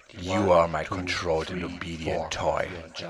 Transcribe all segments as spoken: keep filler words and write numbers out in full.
You are my controlled and obedient toy.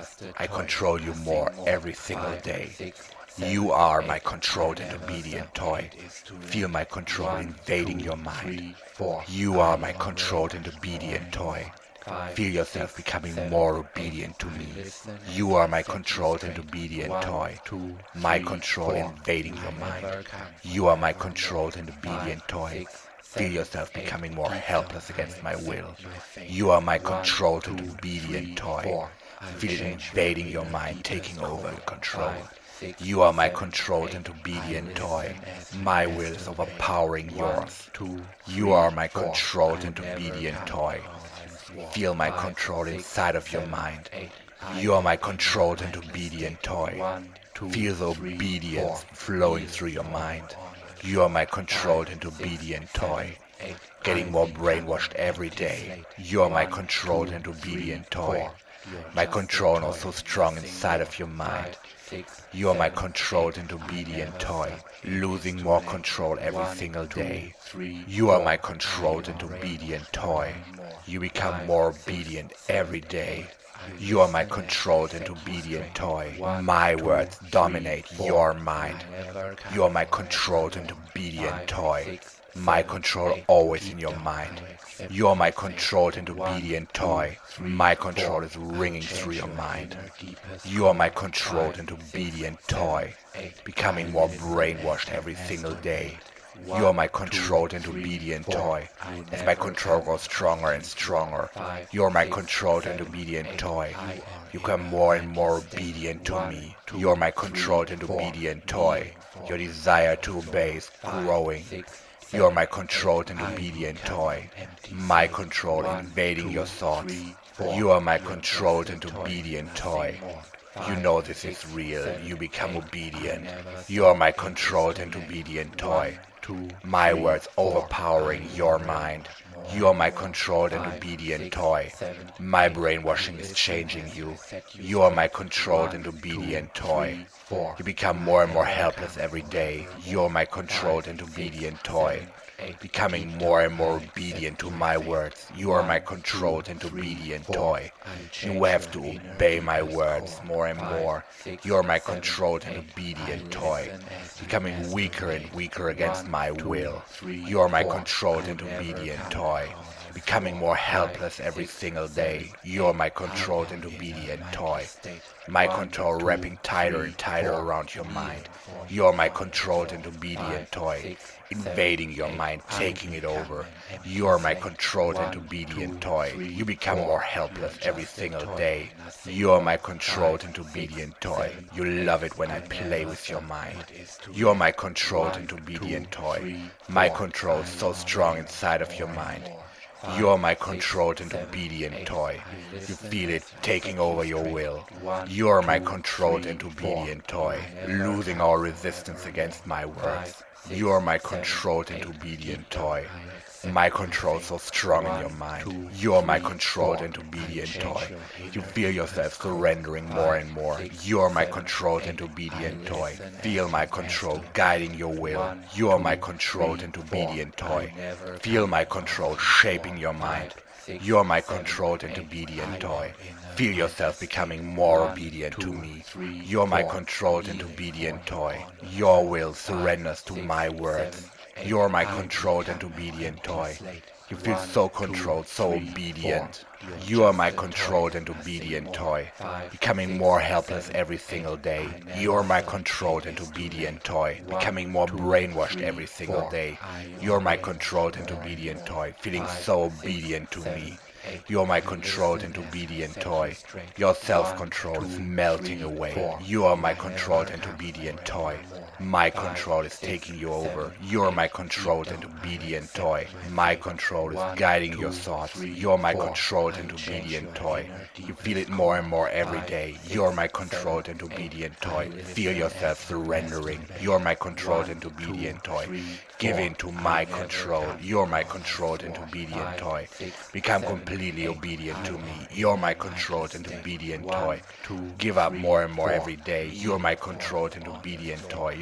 I control you more every single day. You are my controlled and obedient toy. Feel my control invading your mind. You are my controlled and obedient toy. Feel yourself becoming more obedient to me. You are my controlled and obedient toy. My control invading your mind. You are my controlled and obedient toy. Feel yourself becoming more helpless against my will. You are my controlled and obedient toy. Feel it invading your mind, taking over your control. You are my controlled and obedient toy. My will is overpowering yours. You are my controlled and obedient toy. Feel my control inside of your mind. You are my controlled and obedient toy. Feel the obedience flowing through your mind. You are my controlled and obedient toy. Getting more brainwashed every day. You are my controlled and obedient toy. My control is so strong inside of your mind. You are my controlled and obedient toy, losing more control every single day. You are my controlled and obedient toy. You become more obedient every day. You are my controlled and obedient toy. My words dominate your mind. You are my controlled and obedient toy. My control always in your mind. You are my controlled and obedient toy. My control is ringing through your mind. You are my controlled and obedient toy, becoming more brainwashed every single day. You are my controlled and obedient toy. As my control grows stronger and stronger, you are my controlled and obedient toy. You become more and more obedient to me. You are my controlled and obedient toy. Your desire to obey is growing. You are my controlled and obedient toy. My control invading your thoughts. You are my controlled and obedient toy. You know this is real. You become obedient. You are my controlled and obedient toy. My words overpowering your mind. You are my controlled and obedient toy. My brainwashing is changing you. You are my controlled and obedient toy. You become more and more helpless every day. You are my controlled and obedient toy. Becoming more and more obedient to my words. You are my controlled and obedient toy. You have to obey my words more and more. You are my controlled and obedient toy. Becoming weaker and weaker against my will. You are my controlled and obedient toy. Becoming more helpless every single day. You are my controlled and obedient toy. My control wrapping tighter and tighter around your mind. You are my controlled and obedient toy. Invading your mind, taking it over. You are my controlled and obedient toy. You become more helpless every single day. You are my controlled and obedient toy. You love it when I play with your mind. You are my controlled and obedient toy. My control is so strong inside of your mind. You are my controlled and obedient toy. You feel it taking over your will. You are my controlled and obedient toy, losing all resistance against my words. You are my controlled and obedient toy. My control so strong in your mind. You are my controlled and obedient toy. You feel yourself surrendering more and more. You are my controlled and obedient toy. Feel my control guiding your will. You are my controlled and obedient toy. Feel my control shaping your mind. You are my controlled and obedient toy. Feel yourself becoming more obedient to me. You are my controlled and obedient toy. Your will surrenders to my words. You are my controlled and obedient toy. You feel so controlled, so obedient. You are my controlled and obedient toy, becoming more helpless every single day. You are my controlled and obedient toy, becoming more brainwashed every single day. You are my controlled and obedient toy, feeling so obedient to me. You are my controlled and obedient toy. Your self-control is melting away. You are my controlled and obedient toy. My control is taking you over. You are my controlled and obedient toy. My control is guiding your thoughts. You are my controlled and obedient toy. You feel it more and more every day. You are my controlled and obedient toy. Feel yourself surrendering. You are my controlled and obedient toy. Give in to my control. You are my controlled and obedient toy. Become completely obedient to me. You are my controlled and obedient toy. Give up more and more every day. You are my controlled and obedient toy. You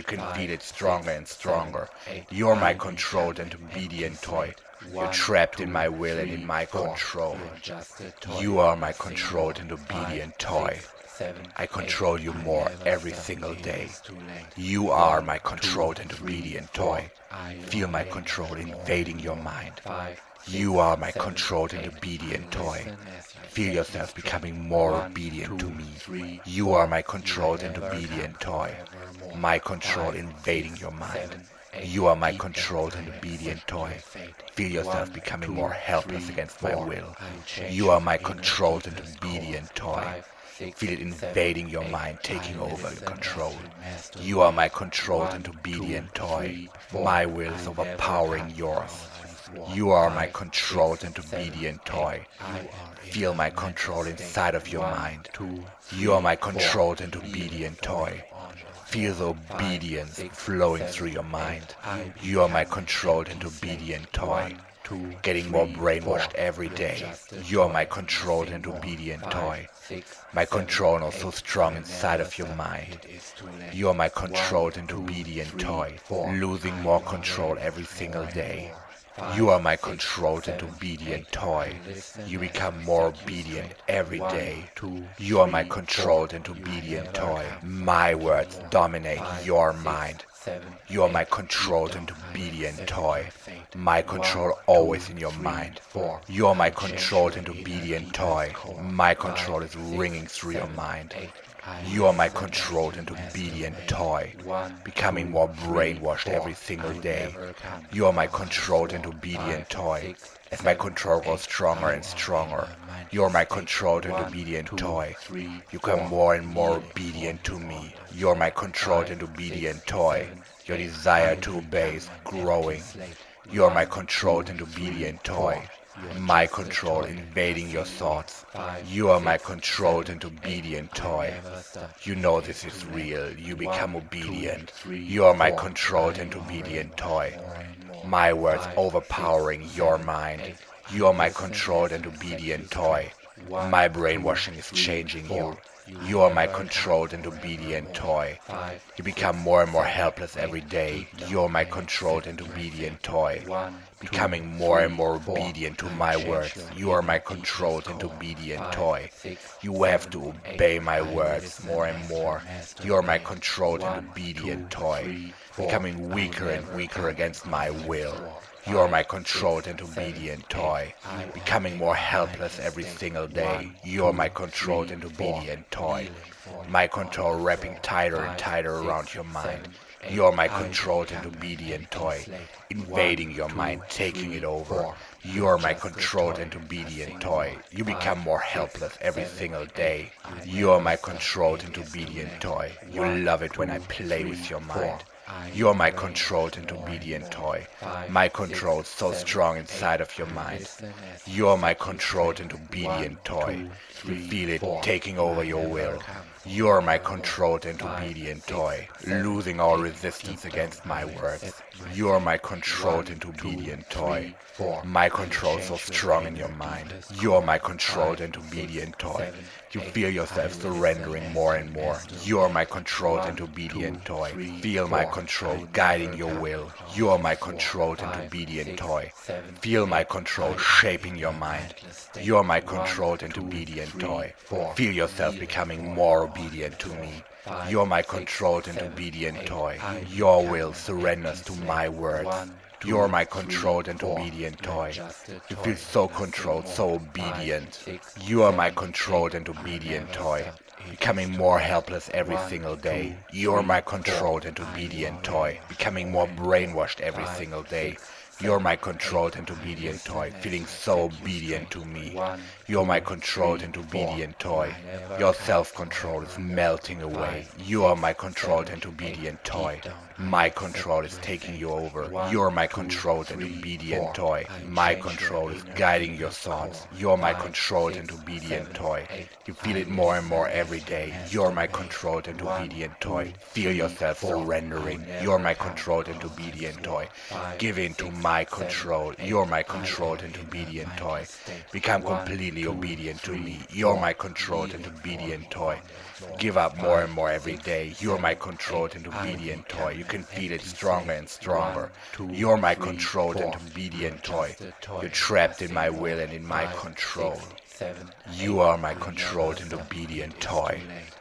can feel it stronger and stronger. You're my controlled and obedient toy. You're trapped in my will and in my control. You are my controlled and obedient toy. I control you more every single day. You are my controlled and obedient toy. Feel my control invading your mind. You are my controlled and obedient toy. Feel yourself becoming more obedient to me. You are my controlled and obedient toy. My control invading your mind. You are my controlled and obedient toy. Feel yourself becoming more helpless against my will. You are my controlled and obedient toy. Feel it invading your mind, taking over your control. You are my controlled and obedient toy. My will is overpowering yours. You are my controlled and obedient toy. Feel my control inside of your mind. You are my controlled and obedient toy. Feel the obedience flowing through your mind. You are my controlled and obedient toy. Getting more brainwashed every day. You are my controlled and obedient toy. My control is so strong inside of your mind. You are my controlled and obedient toy. Losing more control every single day. You are my controlled and obedient toy. You become more obedient every day. You are my controlled and obedient toy. My words dominate your mind. You are my controlled and obedient toy. My control always in your mind. You are my controlled and obedient toy. My control is ringing through your mind. You are my controlled and obedient toy, becoming more brainwashed every single day. You are my controlled and obedient toy. As my control grows stronger and stronger, you are my controlled and obedient toy. You become more and more obedient to me. You are my controlled and obedient toy. Your desire to obey is growing. You are my controlled and obedient toy. My control invading your thoughts. You are my controlled and obedient toy. You know this is real. You become obedient. You are my controlled and obedient toy. My words overpowering your mind. You are my controlled and obedient toy. My brainwashing is changing you. You are my controlled and obedient toy. You become more and more helpless every day. You are my controlled and obedient toy. Becoming more and more obedient to my words. You are my controlled and obedient toy. You have to obey my words more and more. You are my controlled and obedient toy. Becoming weaker and weaker against my will. You are my controlled and obedient toy, becoming more helpless every single day. You are my controlled and obedient toy, my control wrapping tighter and tighter around your mind. You are my controlled and obedient toy, invading your mind, taking it over. You are my controlled and obedient toy. You become more helpless every single day. You are my controlled and obedient toy. You love it when I play with your mind. You are my controlled and obedient toy. My control is so strong inside of your mind. You are my controlled and obedient toy. You feel it taking over your will. You are my controlled and obedient toy, losing all resistance against my words. You are my controlled and obedient toy. My control so strong in your mind. You are my controlled and obedient toy. You feel yourself surrendering more and more. You are my controlled and obedient toy. Feel my control guiding your will. You are my controlled and obedient toy. Feel my control shaping your mind. You are my controlled and obedient toy. Feel yourself becoming more obedient to me. You are my controlled and obedient toy. Your will surrenders to my words. You are my controlled and obedient toy. You feel so controlled, so obedient. You are my controlled and obedient toy, becoming more helpless every single day. You are my controlled and obedient toy, becoming more brainwashed every single day. You're my controlled and obedient toy, feeling so obedient to me. You're my controlled and obedient toy. Your self-control is melting away. You are my controlled and obedient toy. My control is taking you over. You're my controlled and obedient toy. My control is guiding your thoughts. You're my controlled and obedient toy. You feel it more and more every day. You're my controlled and obedient toy. Feel yourself surrendering. You're my controlled and obedient toy. Give in to my my control. You're my controlled and obedient toy. Become completely obedient to me. You're my controlled and obedient toy. Give up more and more every day. You're my controlled and obedient toy. You can feel it stronger and stronger. You're my controlled and obedient toy. You're trapped in my will and in my control. You are my controlled and obedient toy.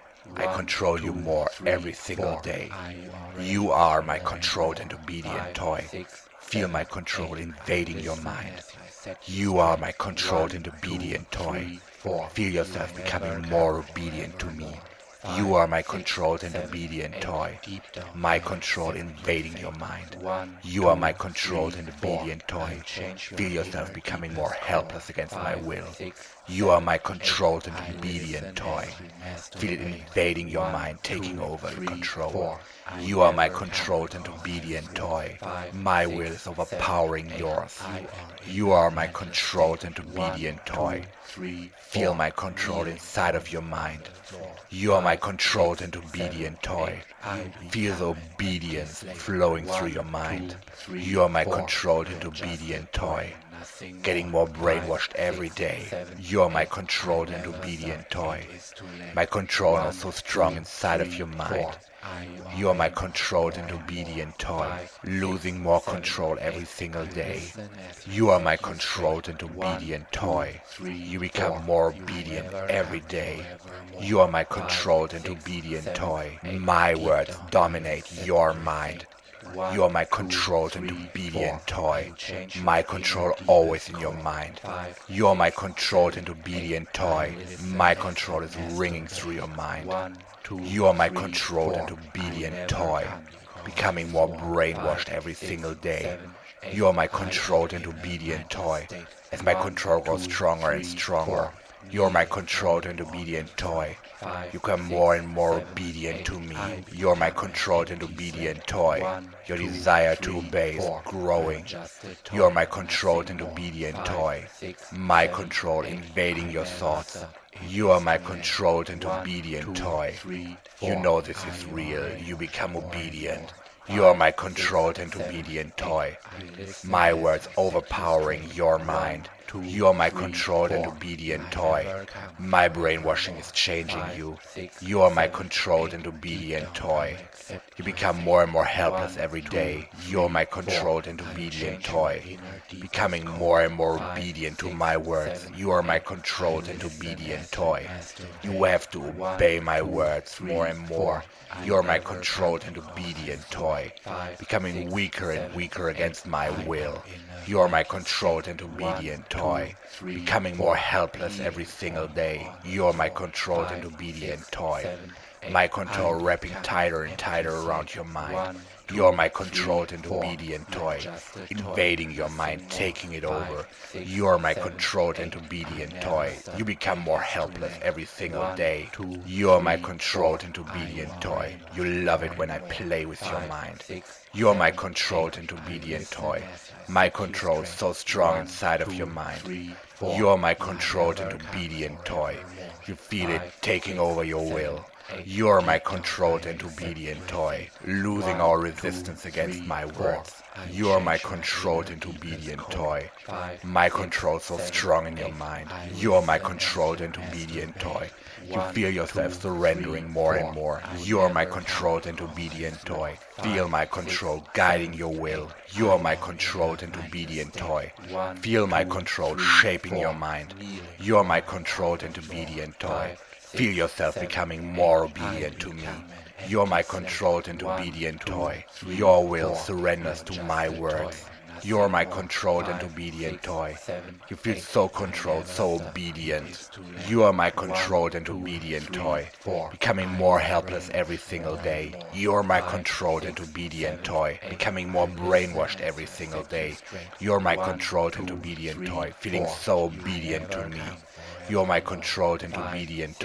I control you more every single day. You are my controlled and obedient toy. Feel my control invading your mind. You are my controlled and obedient toy. Feel yourself becoming more obedient to me. You are my controlled and obedient toy. My control invading your mind. You are my controlled and obedient toy. Feel yourself becoming more helpless against my will. You are my controlled and obedient toy. Feel it invading your mind, taking over control. You are my controlled and obedient toy. My will is overpowering yours. You are my controlled and obedient toy. Feel my control inside of your mind. You are my controlled and obedient toy. Feel the obedience flowing through your mind. You are my controlled and obedient toy. Getting more brainwashed every day. You are my controlled and obedient toy. My control is so strong inside of your mind. You are my controlled and obedient toy, losing more control every single day. You are my controlled and obedient toy. You become more obedient every day. You are my controlled and obedient toy. My words dominate your mind. You are my controlled and obedient toy. My control always in your mind. You are my controlled and obedient toy. My control is ringing through your mind. You are my controlled and obedient toy, becoming more brainwashed every single day. You are my controlled and obedient toy. As my control grows stronger and stronger, you are my controlled and obedient toy. You become more and more obedient to me. You are my controlled and obedient toy. Your desire to obey is growing. You are my controlled and obedient toy. My control invading your thoughts. You are my controlled and obedient toy. You know this is real. You become obedient. You are my controlled and obedient toy. My words overpowering your mind. You are my controlled and obedient toy. My brainwashing is changing you. You are my controlled and obedient toy. You become more and more helpless every day. You are my controlled and obedient toy. Becoming more and more obedient to my words. You are my controlled and obedient toy. You have to obey my words more and more. You are my controlled and obedient toy. Becoming weaker and weaker against my will. You are my controlled and obedient toy. Becoming more helpless every single day. You are my controlled and obedient toy. My control wrapping tighter and tighter around your mind. You are my controlled and obedient toy, invading your mind, taking it over. You are my controlled and obedient toy. You become more helpless every single day. You are my controlled and obedient toy. You love it when I play with your mind. You are my controlled and obedient toy. My control is so strong inside of your mind. You are my controlled and obedient toy. You feel it taking over your will. You are my controlled and obedient toy, losing all resistance against my words. You are my controlled and obedient toy. My control so strong in your mind. You are my controlled and obedient toy. You feel yourself surrendering more and more. You are my controlled and obedient toy. Feel my control guiding your will. You are my controlled and obedient toy. Feel my control shaping your mind. You are my controlled and obedient toy. Feel yourself becoming more obedient to me. You're my controlled and obedient toy. Your will surrenders to my words. You're my controlled and obedient toy. You feel so controlled, so obedient. You are my controlled and obedient toy, becoming more helpless every single day. You're my controlled and obedient toy, becoming more brainwashed every single day. You're my controlled and obedient toy, feeling so obedient to me. You're my controlled and obedient toy,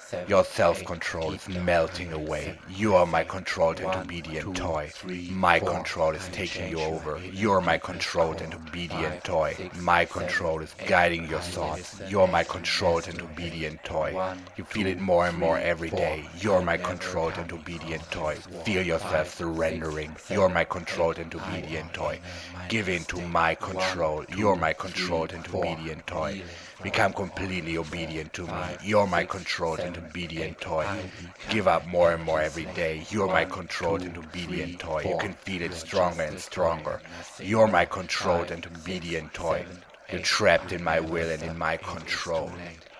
Your self-control is melting away. You are my controlled and obedient toy. My control is taking you over. You're my controlled and obedient toy. My control is guiding your thoughts. You're my controlled and obedient toy. You feel it more and more every day. You're my controlled and obedient toy. Feel yourself surrendering. You're my controlled and obedient toy. Give in to my control. You're my controlled and obedient toy. Become completely obedient to me. You're my controlled and obedient toy. Give up more and more every day. You're my controlled and obedient toy. You can feel it stronger and stronger. You're my controlled and obedient toy. You're trapped in my will and in my control.